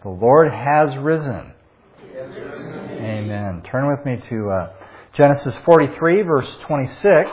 The Lord has risen. Amen. Turn with me to Genesis 43, verse 26.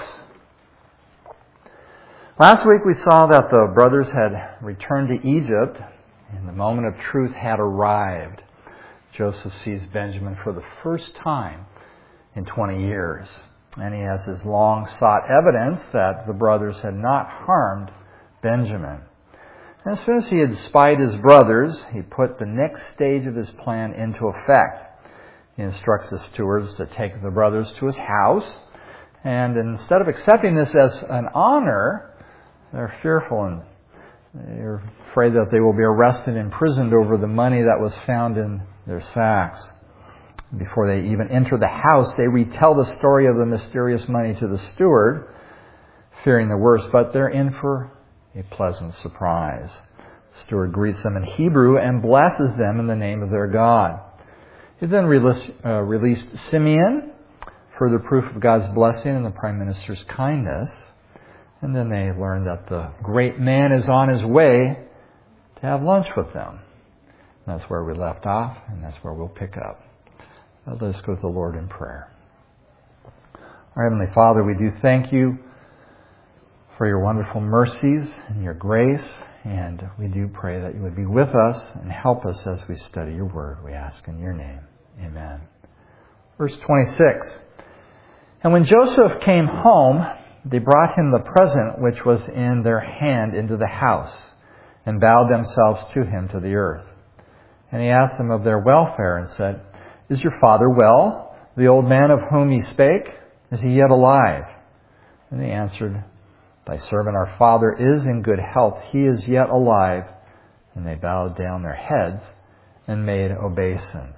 Last week we saw that the brothers had returned to Egypt and the moment of truth had arrived. Joseph sees Benjamin for the first time in 20 years. And he has his long-sought evidence that the brothers had not harmed Benjamin. And as soon as he had spied his brothers, he put the next stage of his plan into effect. He instructs the stewards to take the brothers to his house. And instead of accepting this as an honor, they're fearful and they're afraid that they will be arrested and imprisoned over the money that was found in their sacks. Before they even enter the house, they retell the story of the mysterious money to the steward, fearing the worst, but they're in for a pleasant surprise. The steward greets them in Hebrew and blesses them in the name of their God. He then released Simeon, further proof of God's blessing and the prime minister's kindness. And then they learn that the great man is on his way to have lunch with them. And that's where we left off, and that's where we'll pick up. Let us go to the Lord in prayer. Our Heavenly Father, we do thank you for your wonderful mercies and your grace, and we do pray that you would be with us and help us as we study your word. We ask in your name. Amen. Verse 26. And when Joseph came home, they brought him the present which was in their hand into the house, and bowed themselves to him to the earth. And he asked them of their welfare, and said, Is your father well, the old man of whom ye spake? Is he yet alive? And they answered, Thy servant our father is in good health. He is yet alive. And they bowed down their heads and made obeisance.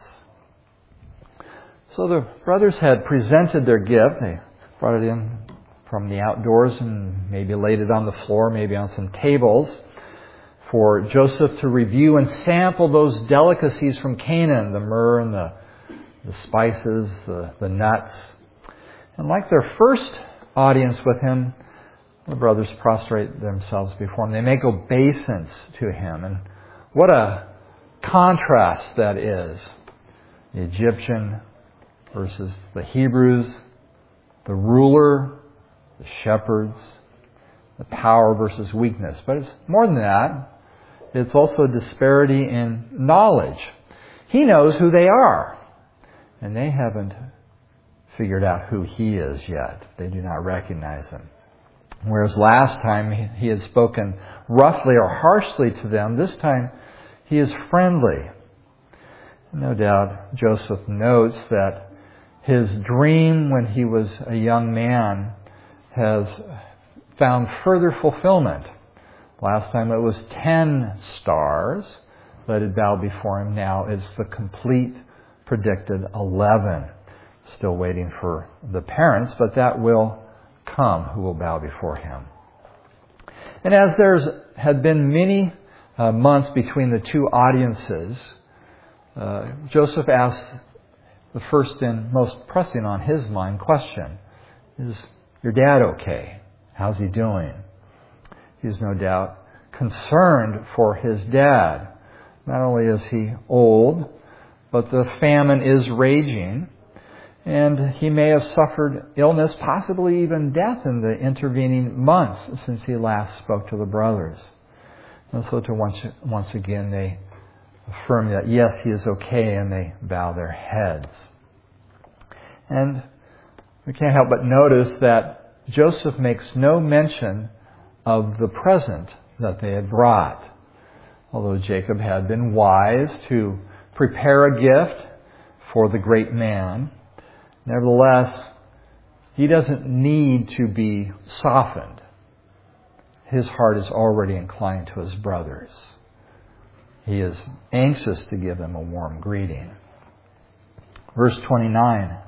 So the brothers had presented their gift. They brought it in from the outdoors and maybe laid it on the floor, maybe on some tables, for Joseph to review and sample those delicacies from Canaan, the myrrh and the spices, the nuts. And like their first audience with him, the brothers prostrate themselves before him. They make obeisance to him. And what a contrast that is. The Egyptian versus the Hebrews, the ruler, the shepherds, the power versus weakness. But it's more than that. It's also a disparity in knowledge. He knows who they are, and they haven't figured out who he is yet. They do not recognize him. Whereas last time he had spoken roughly or harshly to them, this time he is friendly. No doubt Joseph notes that his dream when he was a young man has found further fulfillment. Last time it was 10 stars that had bowed before him. Now it's the complete predicted 11. Still waiting for the parents, but that will come who will bow before him. And as there had been many months between the two audiences, Joseph asked the first and most pressing on his mind question, Is your dad okay? How's he doing? He's no doubt concerned for his dad. Not only is he old, but the famine is raging, and he may have suffered illness, possibly even death in the intervening months since he last spoke to the brothers. And so once again they affirm that yes, he is okay, and they bow their heads. And we can't help but notice that Joseph makes no mention of the present that they had brought. Although Jacob had been wise to prepare a gift for the great man, nevertheless, he doesn't need to be softened. His heart is already inclined to his brothers. He is anxious to give them a warm greeting. Verse 29.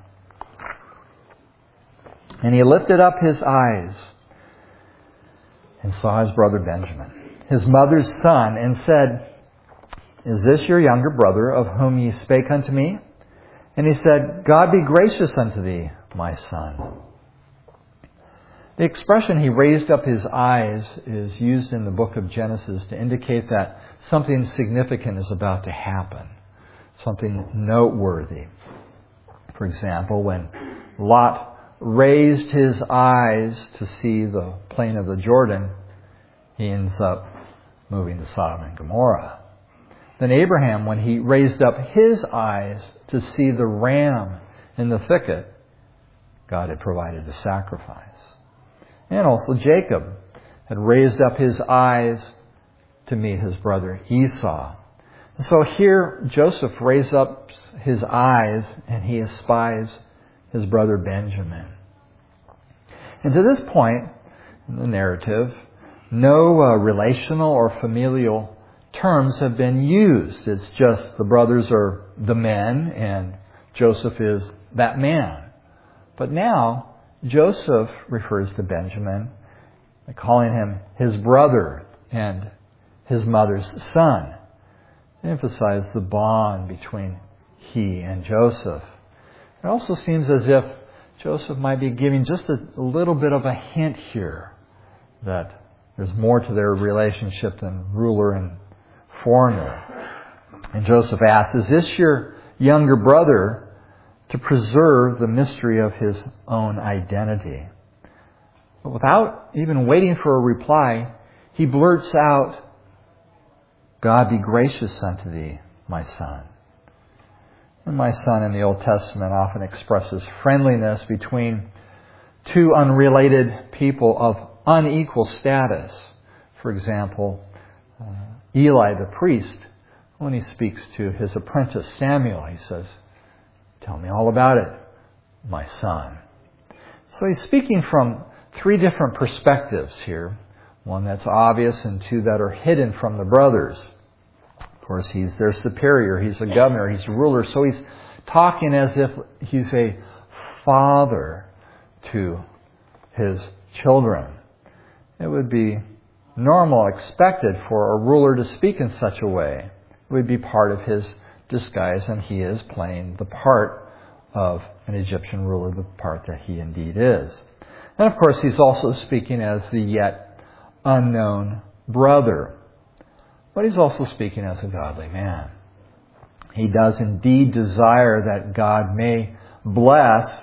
And he lifted up his eyes and saw his brother Benjamin, his mother's son, and said, Is this your younger brother of whom ye spake unto me? And he said, God be gracious unto thee, my son. The expression he raised up his eyes is used in the book of Genesis to indicate that something significant is about to happen, something noteworthy. For example, when Lot raised his eyes to see the plain of the Jordan, he ends up moving to Sodom and Gomorrah. Then Abraham, when he raised up his eyes to see the ram in the thicket, God had provided the sacrifice. And also Jacob had raised up his eyes to meet his brother Esau. And so here Joseph raised up his eyes and he espies his brother Benjamin. And to this point in the narrative, no relational or familial terms have been used. It's just the brothers are the men and Joseph is that man. But now Joseph refers to Benjamin by calling him his brother and his mother's son. It emphasizes the bond between he and Joseph. It also seems as if Joseph might be giving just a little bit of a hint here that there's more to their relationship than ruler and foreigner. And Joseph asks, is this your younger brother, to preserve the mystery of his own identity? But without even waiting for a reply, he blurts out, God be gracious unto thee, my son. And my son in the Old Testament often expresses friendliness between two unrelated people of unequal status. For example, Eli the priest, when he speaks to his apprentice Samuel, he says, tell me all about it, my son. So he's speaking from three different perspectives here. One that's obvious and two that are hidden from the brothers. Of course, he's their superior, he's a governor, he's a ruler, so he's talking as if he's a father to his children. It would be normal, expected for a ruler to speak in such a way. It would be part of his disguise, and he is playing the part of an Egyptian ruler, the part that he indeed is. And of course, he's also speaking as the yet unknown brother. But he's also speaking as a godly man. He does indeed desire that God may bless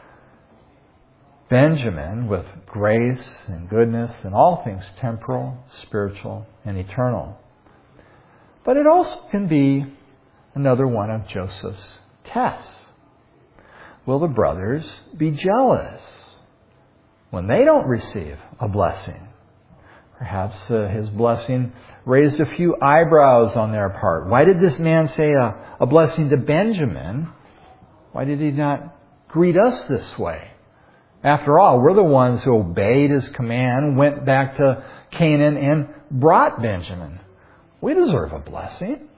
Benjamin with grace and goodness and all things temporal, spiritual, and eternal. But it also can be another one of Joseph's tests. Will the brothers be jealous when they don't receive a blessing? Perhaps his blessing raised a few eyebrows on their part. Why did this man say a blessing to Benjamin? Why did he not greet us this way? After all, we're the ones who obeyed his command, went back to Canaan, and brought Benjamin. We deserve a blessing.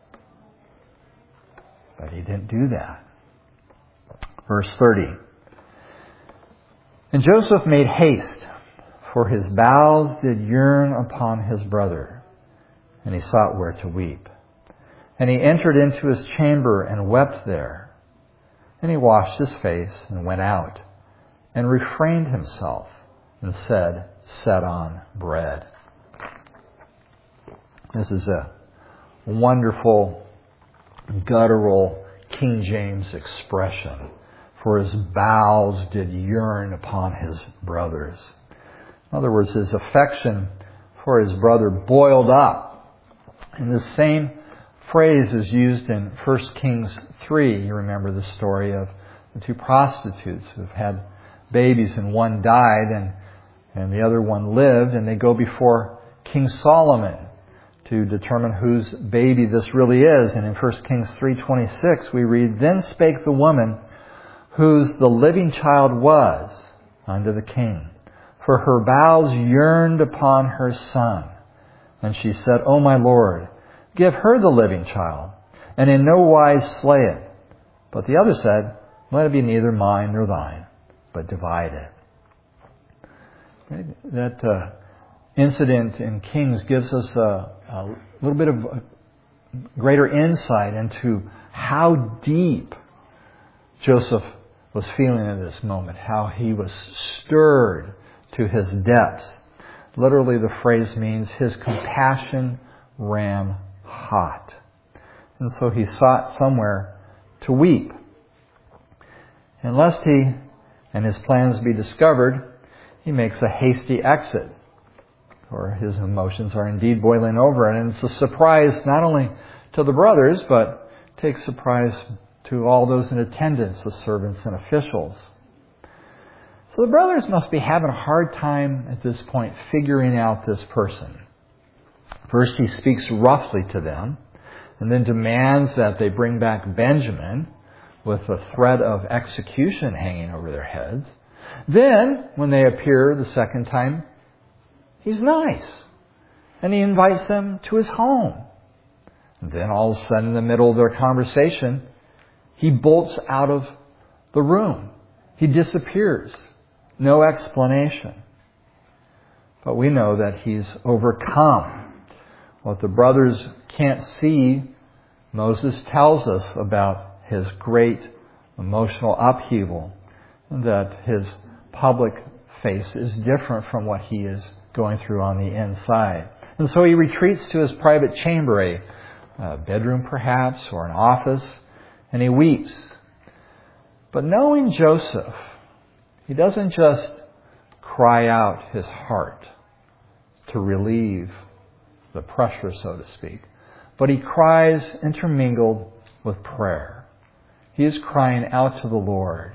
But he didn't do that. Verse 30. And Joseph made haste, for his bowels did yearn upon his brother, and he sought where to weep. And he entered into his chamber and wept there. And he washed his face and went out, and refrained himself, and said, set on bread. This is a wonderful, guttural King James expression. For his bowels did yearn upon his brothers. In other words, his affection for his brother boiled up. And the same phrase is used in 1 Kings 3. You remember the story of the two prostitutes who've had babies, and one died and the other one lived, and they go before King Solomon to determine whose baby this really is. And in 1 Kings 3:26 we read, then spake the woman whose the living child was unto the king, for her bowels yearned upon her son. And she said, O my Lord, give her the living child, and in no wise slay it. But the other said, let it be neither mine nor thine, but divide it. That incident in Kings gives us a little bit of greater insight into how deep Joseph was feeling at this moment, how he was stirred to his depths. Literally, the phrase means his compassion ran hot. And so he sought somewhere to weep. And lest he and his plans be discovered, he makes a hasty exit. For his emotions are indeed boiling over. And it's a surprise not only to the brothers, but takes surprise to all those in attendance, the servants and officials. So the brothers must be having a hard time at this point figuring out this person. First, he speaks roughly to them, and then demands that they bring back Benjamin with the threat of execution hanging over their heads. Then, when they appear the second time, he's nice, and he invites them to his home. And then all of a sudden, in the middle of their conversation, he bolts out of the room. He disappears. No explanation. But we know that he's overcome. What the brothers can't see, Moses tells us about his great emotional upheaval, and that his public face is different from what he is going through on the inside. And so he retreats to his private chamber, a bedroom perhaps, or an office, and he weeps. But knowing Joseph, he doesn't just cry out his heart to relieve the pressure, so to speak, but he cries intermingled with prayer. He is crying out to the Lord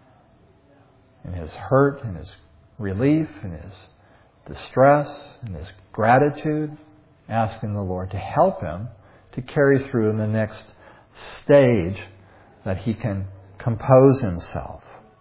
in his hurt, in his relief, in his distress, in his gratitude, asking the Lord to help him to carry through in the next stage that he can compose himself.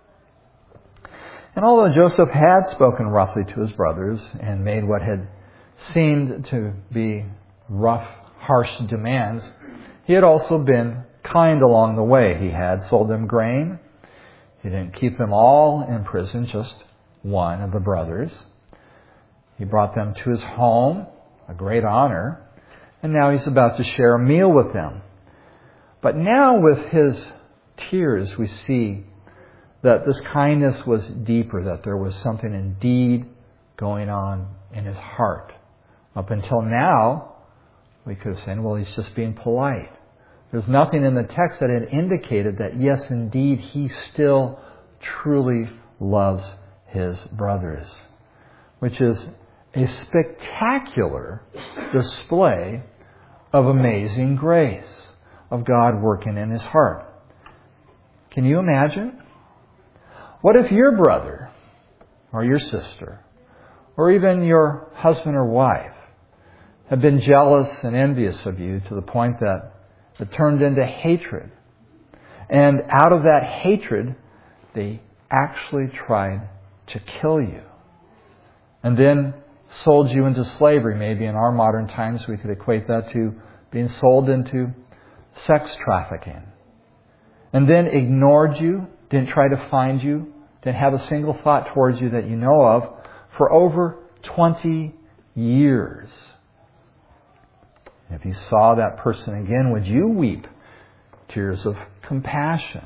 And although Joseph had spoken roughly to his brothers and made what had seemed to be rough, harsh demands, he had also been kind along the way. He had sold them grain. He didn't keep them all in prison, just one of the brothers. He brought them to his home, a great honor, and now he's about to share a meal with them. But now with his tears, we see that this kindness was deeper, that there was something indeed going on in his heart. Up until now, we could have said, well, he's just being polite. There's nothing in the text that had indicated that, yes, indeed, he still truly loves his brothers, which is a spectacular display of amazing grace of God working in his heart. Can you imagine? What if your brother or your sister or even your husband or wife had been jealous and envious of you to the point that it turned into hatred? And out of that hatred, they actually tried to kill you. And then sold you into slavery. Maybe in our modern times we could equate that to being sold into sex trafficking. And then ignored you, didn't try to find you, didn't have a single thought towards you that you know of for over 20 years. If you saw that person again, would you weep tears of compassion?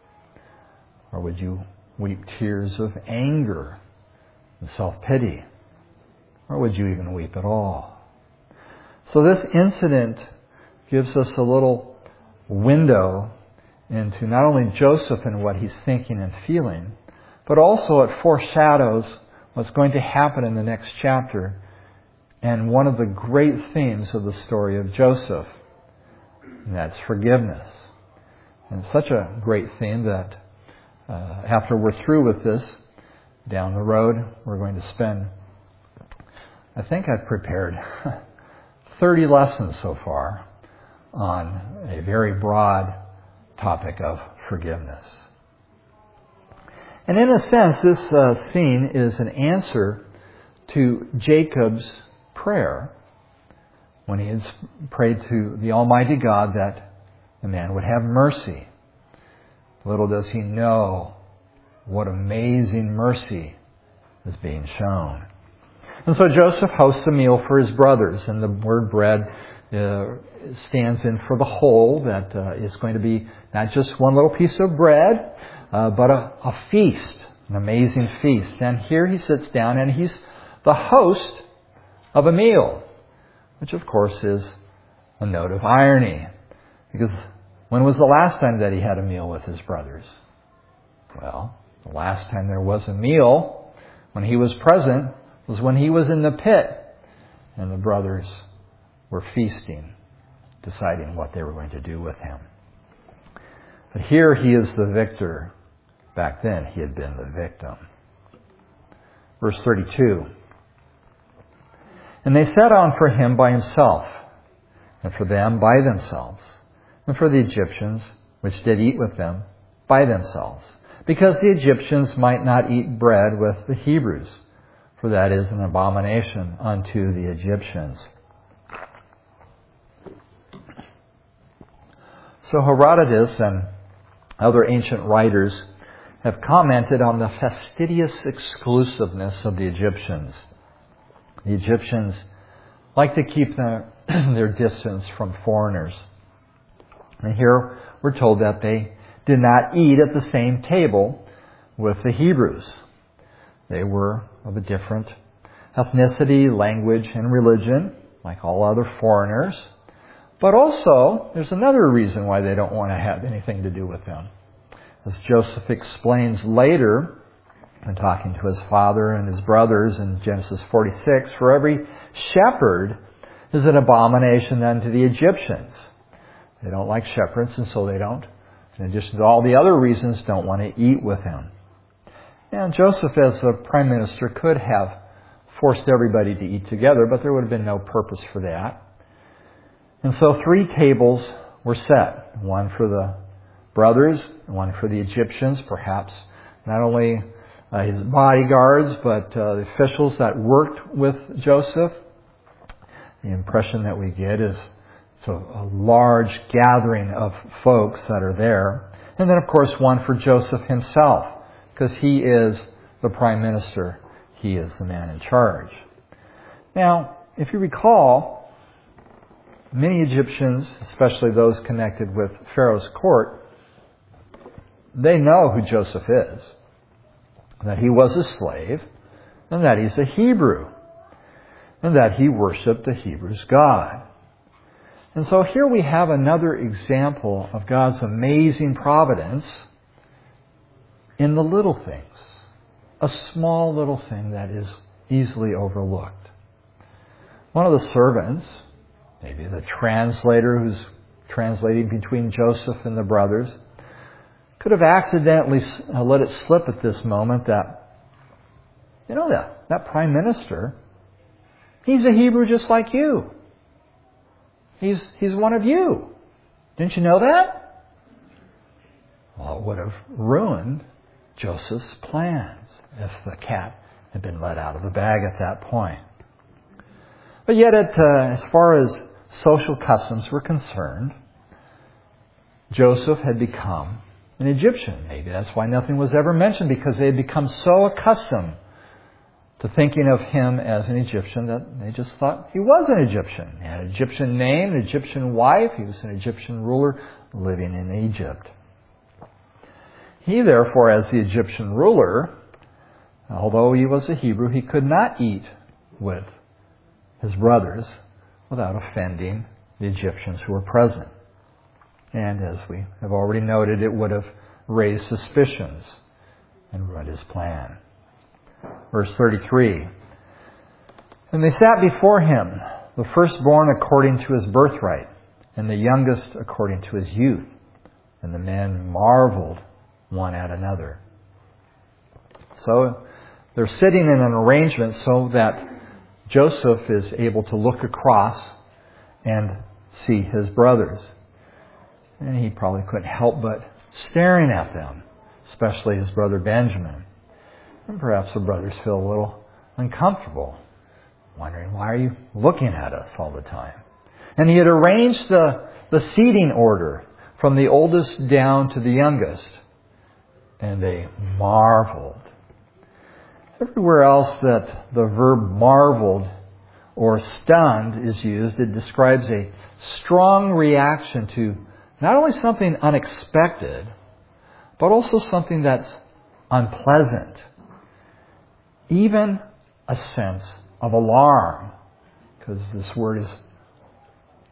Or would you weep tears of anger and self-pity? Or would you even weep at all? So this incident gives us a little window into not only Joseph and what he's thinking and feeling, but also it foreshadows what's going to happen in the next chapter, and one of the great themes of the story of Joseph, and that's forgiveness. And such a great theme that after we're through with this, down the road, we're going to spend, I think I've prepared 30 lessons so far on a very broad topic of forgiveness. And in a sense, this scene is an answer to Jacob's prayer when he had prayed to the Almighty God that the man would have mercy. Little does he know what amazing mercy is being shown. And so Joseph hosts a meal for his brothers, and the word bread stands in for the whole, that is going to be not just one little piece of bread, but a feast, an amazing feast. And here he sits down and he's the host of a meal, which of course is a note of irony. Because when was the last time that he had a meal with his brothers? Well, the last time there was a meal, when he was present, was when he was in the pit and the brothers were feasting, deciding what they were going to do with him. But here he is the victor. Back then he had been the victim. Verse 32. And they sat on for him by himself, and for them by themselves, and for the Egyptians which did eat with them by themselves, because the Egyptians might not eat bread with the Hebrews, for that is an abomination unto the Egyptians. So Herodotus and other ancient writers have commented on the fastidious exclusiveness of the Egyptians. The Egyptians like to keep their distance from foreigners. And here we're told that they did not eat at the same table with the Hebrews. They were of a different ethnicity, language, and religion, like all other foreigners. But also, there's another reason why they don't want to have anything to do with them. As Joseph explains later, when talking to his father and his brothers in Genesis 46, for every shepherd is an abomination unto the Egyptians. They don't like shepherds, and so they don't, in addition to all the other reasons, don't want to eat with him. And Joseph, as the prime minister, could have forced everybody to eat together, but there would have been no purpose for that. And so 3 tables were set, one for the brothers, one for the Egyptians, perhaps not only his bodyguards, but the officials that worked with Joseph. The impression that we get is it's a large gathering of folks that are there. And then, of course, one for Joseph himself, because he is the prime minister. He is the man in charge. Now, if you recall, many Egyptians, especially those connected with Pharaoh's court, they know who Joseph is, that he was a slave, and that he's a Hebrew, and that he worshipped the Hebrews' God. And so here we have another example of God's amazing providence in the little things, a small little thing that is easily overlooked. One of the servants, maybe the translator who's translating between Joseph and the brothers, could have accidentally let it slip at this moment that, that prime minister, he's a Hebrew just like you. He's one of you. Didn't you know that? Well, it would have ruined Joseph's plans if the cat had been let out of the bag at that point. But yet, as far as social customs were concerned, Joseph had become an Egyptian. Maybe that's why nothing was ever mentioned, because they had become so accustomed to thinking of him as an Egyptian that they just thought he was an Egyptian. He had an Egyptian name, an Egyptian wife. He was an Egyptian ruler living in Egypt. He, therefore, as the Egyptian ruler, although he was a Hebrew, he could not eat with his brothers without offending the Egyptians who were present. And as we have already noted, it would have raised suspicions and ruined his plan. Verse 33. And they sat before him, the firstborn according to his birthright, and the youngest according to his youth. And the men marveled one at another. So they're sitting in an arrangement so that Joseph is able to look across and see his brothers. And he probably couldn't help but staring at them, especially his brother Benjamin. And perhaps the brothers feel a little uncomfortable, wondering, why are you looking at us all the time? And he had arranged the seating order from the oldest down to the youngest. And they marveled. Everywhere else that the verb marveled or stunned is used, it describes a strong reaction to not only something unexpected, but also something that's unpleasant. Even a sense of alarm, because this word is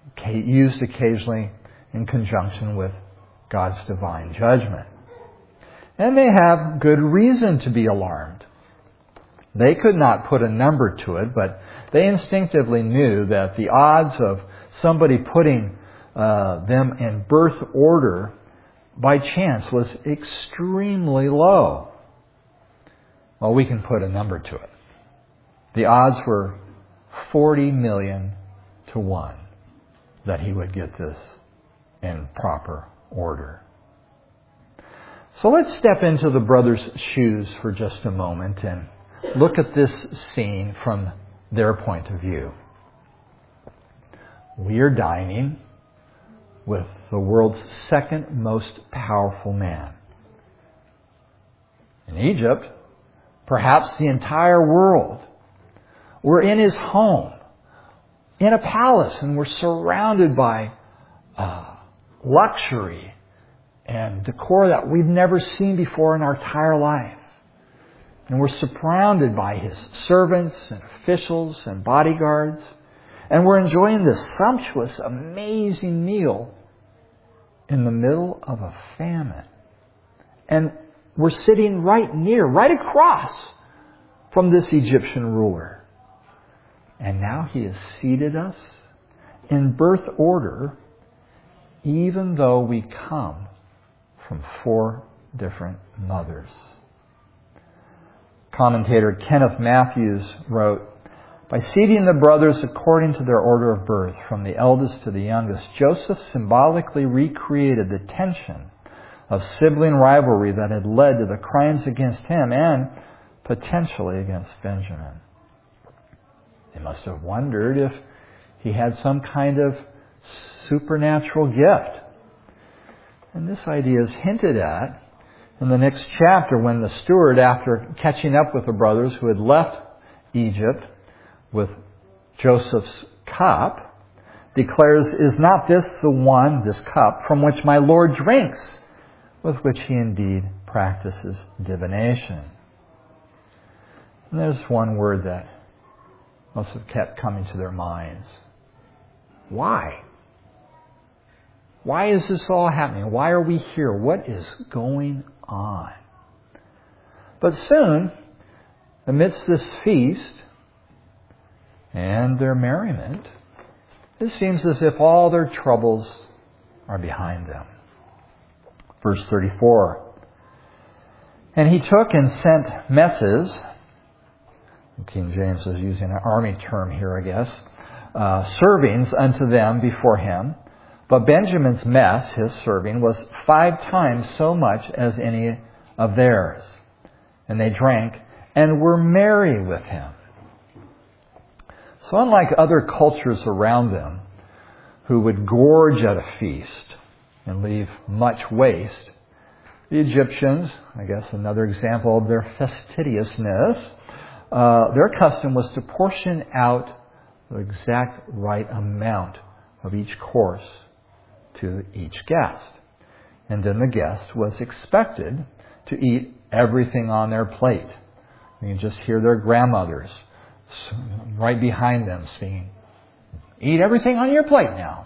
used occasionally in conjunction with God's divine judgment. And they have good reason to be alarmed. They could not put a number to it, but they instinctively knew that the odds of somebody putting them in birth order by chance was extremely low. Well, we can put a number to it. The odds were 40 million to 1 that he would get this in proper order. So let's step into the brothers' shoes for just a moment and look at this scene from their point of view. We are dining with the world's second most powerful man. In Egypt, perhaps the entire world. We're in his home, in a palace, and we're surrounded by luxury and decor that we've never seen before in our entire life. And we're surrounded by his servants and officials and bodyguards. And we're enjoying this sumptuous, amazing meal in the middle of a famine. And we're sitting right across from this Egyptian ruler. And now he has seated us in birth order, even though we come from 4 different mothers. Commentator Kenneth Matthews wrote, "By seating the brothers according to their order of birth, from the eldest to the youngest, Joseph symbolically recreated the tension of sibling rivalry that had led to the crimes against him and potentially against Benjamin." They must have wondered if he had some kind of supernatural gift. And this idea is hinted at in the next chapter when the steward, after catching up with the brothers who had left Egypt with Joseph's cup, declares, "Is not this the one, this cup, from which my Lord drinks, with which he indeed practices divination?" And there's one word that must have kept coming to their minds. Why? Why is this all happening? Why are we here? What is going on? But soon, amidst this feast and their merriment, it seems as if all their troubles are behind them. Verse 34. "And he took and sent messes," King James is using an army term here, I guess, "servings unto them before him. But Benjamin's mess," his serving, "was 5 times so much as any of theirs. And they drank and were merry with him." So unlike other cultures around them, who would gorge at a feast and leave much waste, the Egyptians, I guess another example of their fastidiousness, their custom was to portion out the exact right amount of each course to each guest. And then the guest was expected to eat everything on their plate. You can just hear their grandmothers right behind them saying, "Eat everything on your plate now."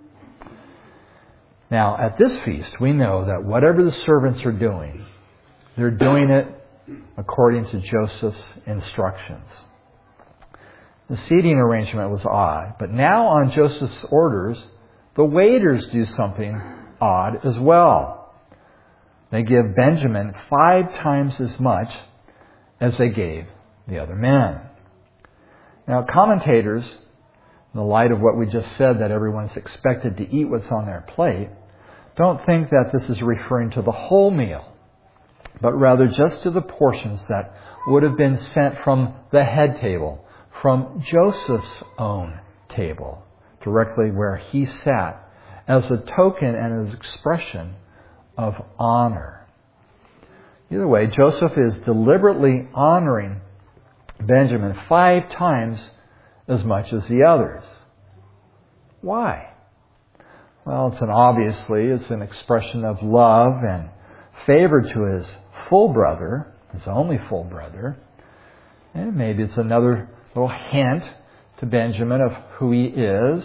Now, at this feast, we know that whatever the servants are doing, they're doing it according to Joseph's instructions. The seating arrangement was odd, but now on Joseph's orders, the waiters do something odd as well. They give Benjamin 5 times as much as they gave the other men. Now, commentators, in the light of what we just said, that everyone's expected to eat what's on their plate, don't think that this is referring to the whole meal, but rather just to the portions that would have been sent from the head table, from Joseph's own table, directly where he sat, as a token and as expression of honor. Either way, Joseph is deliberately honoring Benjamin 5 times as much as the others. Why? Well, it's an expression of love and favor to his full brother, his only full brother. And maybe it's another little hint to Benjamin of who he is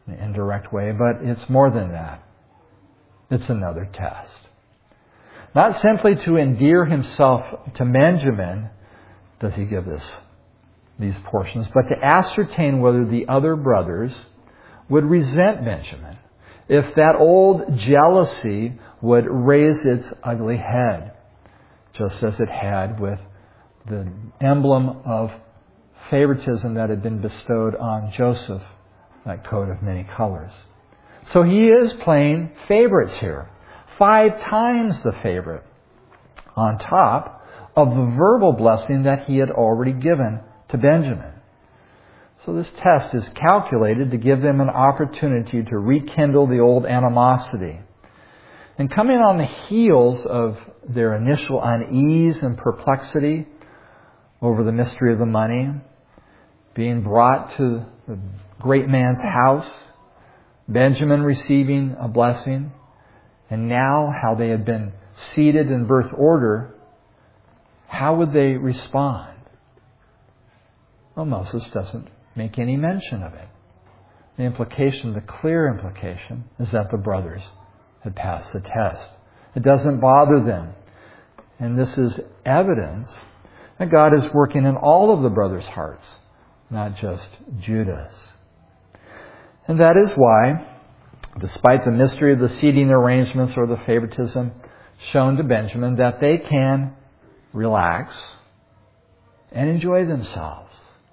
in an indirect way, but it's more than that. It's another test. Not simply to endear himself to Benjamin does he give these portions, but to ascertain whether the other brothers would resent Benjamin, if that old jealousy would raise its ugly head, just as it had with the emblem of favoritism that had been bestowed on Joseph, that coat of many colors. So he is playing favorites here. 5 times the favorite, on top of the verbal blessing that he had already given to Benjamin. So this test is calculated to give them an opportunity to rekindle the old animosity. And coming on the heels of their initial unease and perplexity over the mystery of the money, being brought to the great man's house, Benjamin receiving a blessing, and now how they had been seated in birth order, how would they respond? Well, Moses doesn't make any mention of it. The implication, the clear implication, is that the brothers had passed the test. It doesn't bother them. And this is evidence that God is working in all of the brothers' hearts, not just Judah's. And that is why, despite the mystery of the seating arrangements or the favoritism shown to Benjamin, that they can relax and enjoy themselves.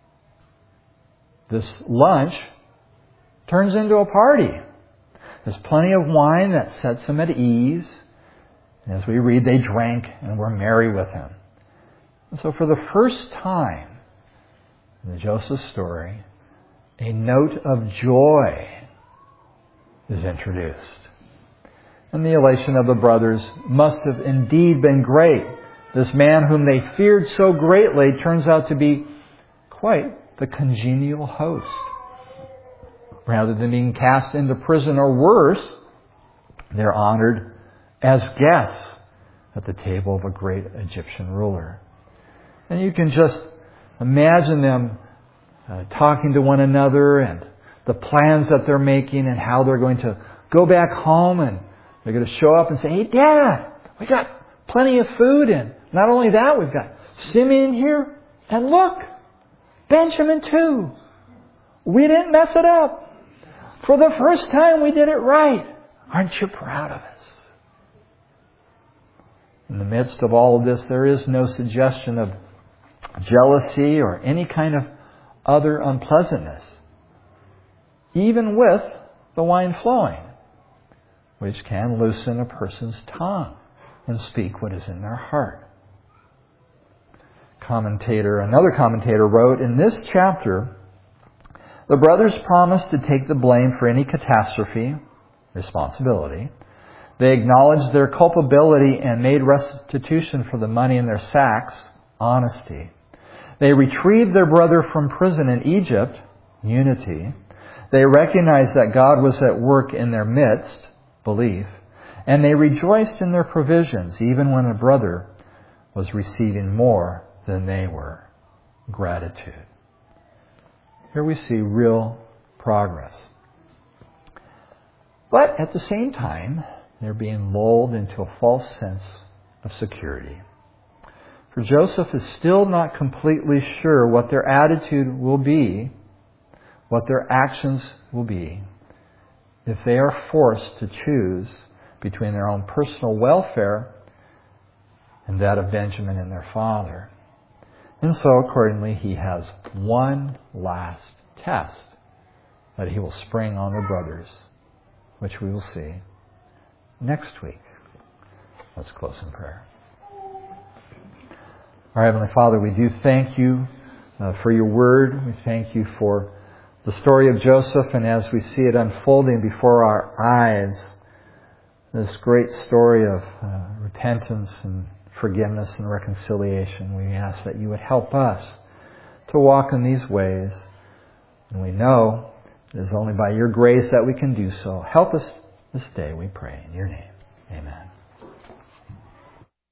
This lunch turns into a party. There's plenty of wine that sets them at ease. And as we read, they drank and were merry with him. And so for the first time in the Joseph story, a note of joy is introduced. And the elation of the brothers must have indeed been great. This man whom they feared so greatly turns out to be quite the congenial host. Rather than being cast into prison or worse, they're honored as guests at the table of a great Egyptian ruler. And you can just imagine them talking to one another and the plans that they're making and how they're going to go back home and they're going to show up and say, "Hey, Dad, we got plenty of food, and not only that, we've got Simeon here, and look, Benjamin too. We didn't mess it up. For the first time we did it right. Aren't you proud of us?" In the midst of all of this, there is no suggestion of jealousy or any kind of other unpleasantness, even with the wine flowing, which can loosen a person's tongue and speak what is in their heart. Another commentator wrote, in this chapter, the brothers promised to take the blame for any catastrophe, responsibility. They acknowledged their culpability and made restitution for the money in their sacks, honesty. They retrieved their brother from prison in Egypt, unity. They recognized that God was at work in their midst, belief. And they rejoiced in their provisions, even when a brother was receiving more than they were, gratitude. Here we see real progress. But at the same time, they're being lulled into a false sense of security. For Joseph is still not completely sure what their attitude will be, what their actions will be, if they are forced to choose between their own personal welfare and that of Benjamin and their father. And so, accordingly, he has one last test that he will spring on the brothers, which we will see next week. Let's close in prayer. Our Heavenly Father, we do thank you for your word. We thank you for the story of Joseph, and as we see it unfolding before our eyes, this great story of repentance and forgiveness and reconciliation, we ask that you would help us to walk in these ways. And we know it is only by your grace that we can do so. Help us this day, we pray. In your name, amen.